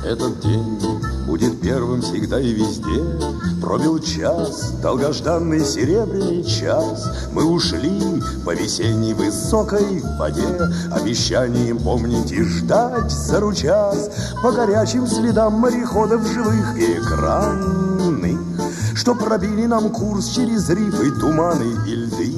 Этот день будет первым всегда и везде. Пробил час, долгожданный серебряный час. Мы ушли по весенней высокой воде, обещанием помнить и ждать за ручас, по горячим следам мореходов живых и экранных, что пробили нам курс через рифы, туманы и льды.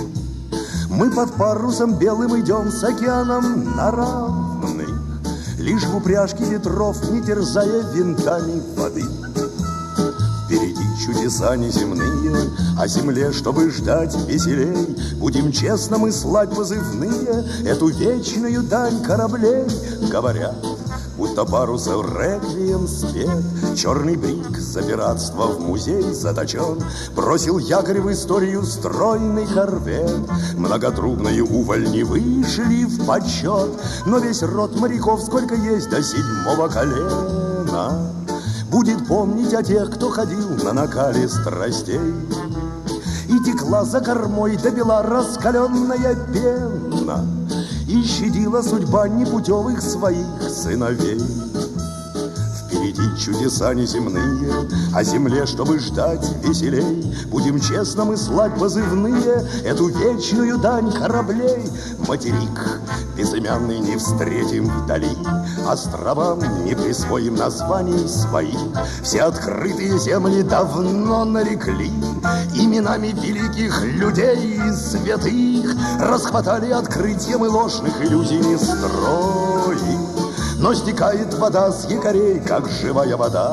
Мы под парусом белым идем с океаном на равных, лишь в упряжке ветров, не терзая винтами воды. Впереди чудеса неземные, о земле, чтобы ждать веселей, будем честно мы слать позывные, эту вечную дань кораблей. Говорят, будто парусов реквием спет, черный брик за пиратство в музей заточен, бросил якорь в историю стройный корвет. Многотрубные увольни вышли в почет, но весь род моряков, сколько есть, до 7-го колена, будет помнить о тех, кто ходил на накале страстей. И текла за кормой до бела раскаленная пена, и щадила судьба непутевых своих сыновей. Впереди чудеса неземные, о земле, чтобы ждать веселей, будем честно мы слать позывные, эту вечную дань кораблей. Материк безымянный не встретим вдали, островам не присвоим названий своих. Все открытые земли давно нарекли именами великих людей и святых, расхватали открытия мы ложных иллюзий не строим. Но стекает вода с якорей, как живая вода.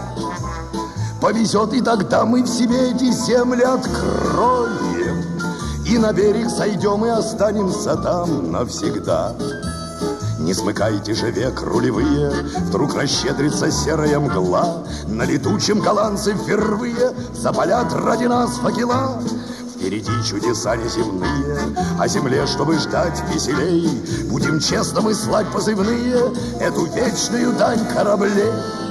Повезет, и тогда мы в себе эти земли откроем, и на берег сойдем, и останемся там навсегда. Не смыкайте же век рулевые, вдруг расщедрится серая мгла, на летучем голландце впервые запалят ради нас факела. Впереди чудеса неземные, о земле, чтобы ждать веселей, будем честно мы слать позывные, эту вечную дань кораблей.